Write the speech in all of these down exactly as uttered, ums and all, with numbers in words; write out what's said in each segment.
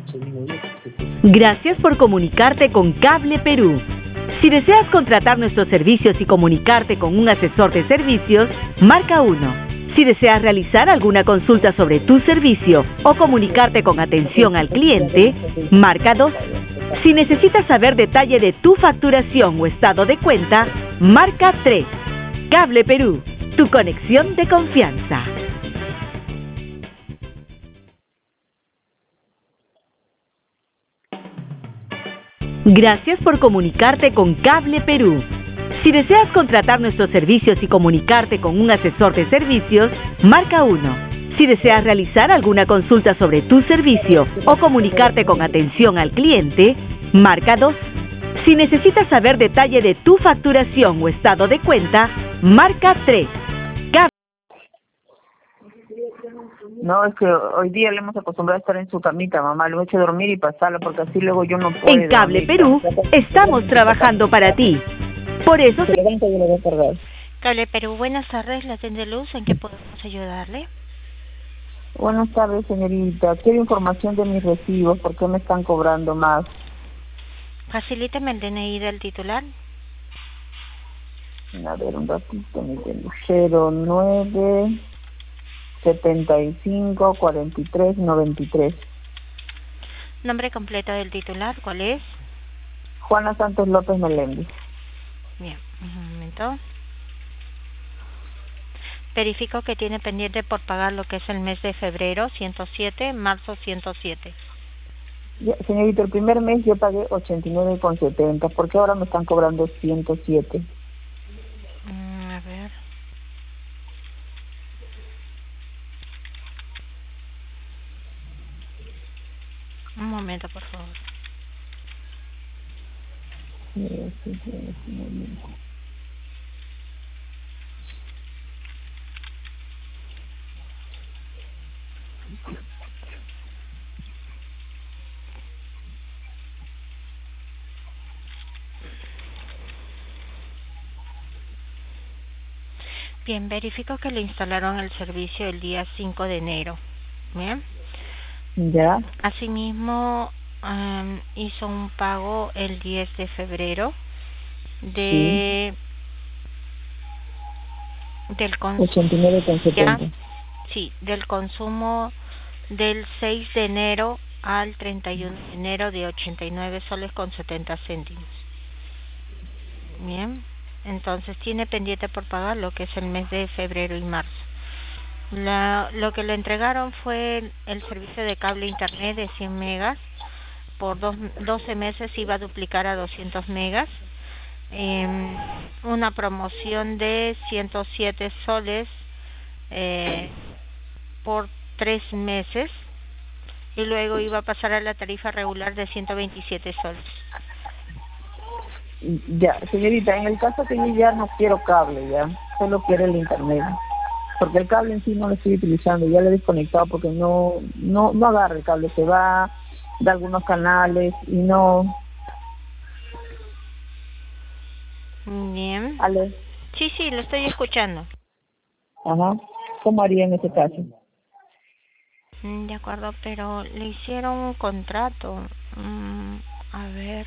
Gracias por comunicarte con Cable Perú. Si deseas contratar nuestros servicios y comunicarte con un asesor de servicios, marca uno. Si deseas realizar alguna consulta sobre tu servicio o comunicarte con atención al cliente, marca dos. Si necesitas saber detalle de tu facturación o estado de cuenta, marca tres. Cable Perú, tu conexión de confianza. Gracias por comunicarte con Cable Perú. Si deseas contratar nuestros servicios y comunicarte con un asesor de servicios, marca uno. Si deseas realizar alguna consulta sobre tu servicio o comunicarte con atención al cliente, marca dos. Si necesitas saber detalle de tu facturación o estado de cuenta, marca tres. Cable... No, es que hoy día le hemos acostumbrado a estar en su camita, mamá. Le he hecho dormir y pasarla porque así luego yo no puedo. En Cable Perú estamos trabajando para ti. Por eso... Se levanta y yo le voy a cargar. Cable Perú, buenas tardes, la tienda Luz, ¿en qué podemos ayudarle? Buenas tardes, señorita. Quiero información de mis recibos, ¿por qué me están cobrando más? Facilítame el D N I del titular. A ver, un ratito, mi cero nueve setenta y cinco cuarenta y tres noventa y tres. Nombre completo del titular, ¿cuál es? Juana Santos López Meléndez. Bien, un momento. Verifico que tiene pendiente por pagar lo que es el mes de febrero, ciento siete, marzo, ciento siete. Ya, señorita, el primer mes yo pagué ochenta y nueve con setenta. ¿Por qué ahora me están cobrando ciento siete? Mm, a ver. Un momento, por favor. Sí, sí, sí, sí, muy bien. Bien, verifico que le instalaron el servicio el día cinco de enero. Bien. Ya. Asimismo, um, hizo un pago el diez de febrero de sí. del consumo. ochenta y nueve con setenta. Sí, del consumo del seis de enero al treinta y uno de enero de ochenta y nueve soles con setenta céntimos. Bien. Entonces tiene pendiente por pagar lo que es el mes de febrero y marzo. La, lo que le entregaron fue el servicio de cable internet de cien megas. Por dos, doce meses iba a duplicar a doscientos megas. Eh, una promoción de ciento siete soles eh, por tres meses. Y luego iba a pasar a la tarifa regular de ciento veintisiete soles. Ya, señorita, en el caso que yo ya no quiero cable, ya, solo quiero el internet, porque el cable en sí no lo estoy utilizando, ya lo he desconectado porque no, no, no agarra el cable, se va de algunos canales y no. Bien. ¿Ale? Sí, sí, lo estoy escuchando. Ajá. ¿Cómo haría en ese caso? De acuerdo, pero le hicieron un contrato. Mm, a ver.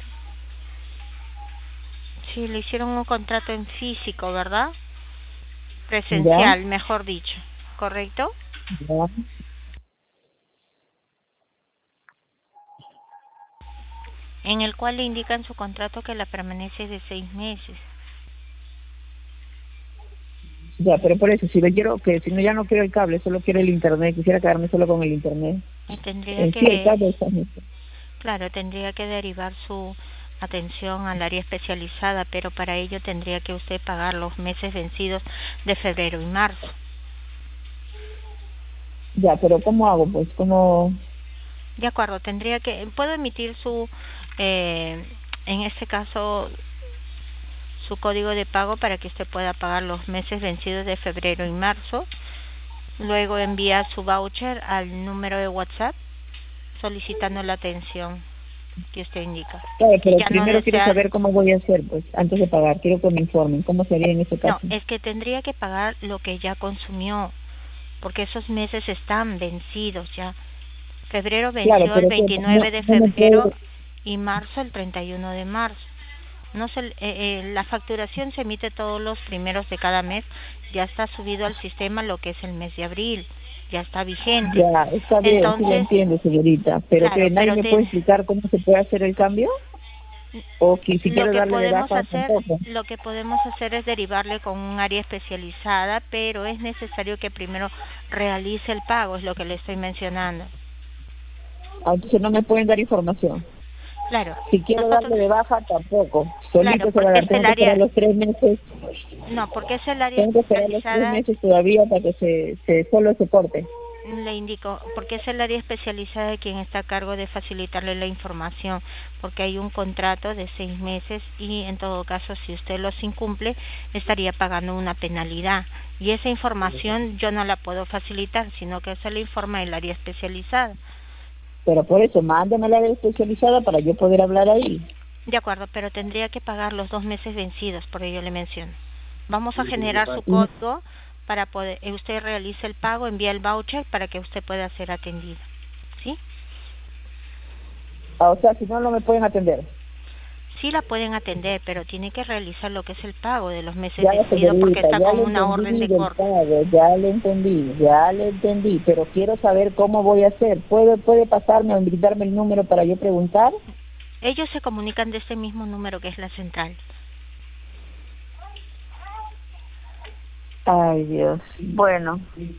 Sí, le hicieron un contrato en físico, ¿verdad? Presencial, ¿Ya? mejor dicho. ¿Correcto? Ya. En el cual le indica en su contrato que la permanencia es de seis meses. Ya, pero por eso, si lo quiero, que si no ya no quiero el cable, solo quiero el internet, quisiera quedarme solo con el internet. Y tendría En que, sí, el cable está en claro, tendría que derivar su atención al área especializada, pero para ello tendría que usted pagar los meses vencidos de febrero y marzo. Ya, pero ¿cómo hago? Pues, ¿cómo? De acuerdo, tendría que, puedo emitir su, eh, en este caso, su código de pago para que usted pueda pagar los meses vencidos de febrero y marzo. Luego envía su voucher al número de WhatsApp solicitando la atención que usted indica. Claro, pero Ya primero no quiero desea... saber cómo voy a hacer, pues, antes de pagar. Quiero que me informen cómo sería en ese No, caso. es que tendría que pagar lo que ya consumió, porque esos meses están vencidos ya. Febrero venció Claro, el pero veintinueve no, de no me febrero puede... y marzo el treinta y uno de marzo. No se, eh, eh, la facturación se emite todos los primeros de cada mes. Ya está subido al sistema lo que es el mes de abril, ya está vigente. Ya, está bien, sí lo Entonces, entiendo, señorita, pero claro, que nadie pero me puede te, explicar cómo se puede hacer el cambio, o que si lo quiero que darle de podemos baja hacer, tampoco. lo que podemos hacer es derivarle con un área especializada, pero es necesario que primero realice el pago, es lo que le estoy mencionando. Ah, entonces no me pueden dar información. Claro, Si quiero nosotros, darle de baja tampoco, claro, solito se va a porque dar, es el tengo que esperar área, los tres meses, no, porque es el área tengo que esperar los tres especializada. meses todavía para que se, se solo se corte. Le indico, porque es el área especializada quien está a cargo de facilitarle la información, porque hay un contrato de seis meses y en todo caso si usted los incumple estaría pagando una penalidad y esa información yo no la puedo facilitar, sino que se le informa el área especializada. Pero por eso, mándame la especializada para yo poder hablar ahí. De acuerdo, pero tendría que pagar los dos meses vencidos, por ello le menciono. Vamos a generar su código para poder, eh, usted realice el pago, envía el voucher para que usted pueda ser atendido, ¿sí? Ah, o sea, si no, no me pueden atender. Sí la pueden atender, pero tiene que realizar lo que es el pago de los meses Ya, vencidos porque señorita, está ya con le una orden entendí de del corte. pago, ya le entendí, ya le entendí, pero quiero saber cómo voy a hacer. ¿Puede, puede pasarme o brindarme el número para yo preguntar? Ellos se comunican de este mismo número que es la central. Ay, Dios. Bueno.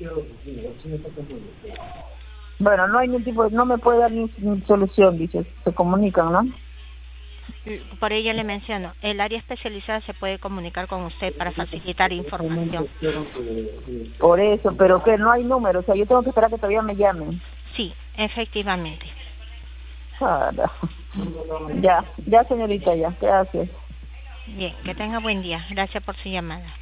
Bueno, no hay ningún tipo de... No me puede dar ni, ni solución, dice. Se comunican, ¿no? Por ello le menciono, el área especializada se puede comunicar con usted para facilitar información. Por eso, pero que no hay número. O sea, yo tengo que esperar que todavía me llamen. Sí, efectivamente. Cara. Ya, ya, señorita, ya. Gracias. Bien, que tenga buen día. Gracias por su llamada.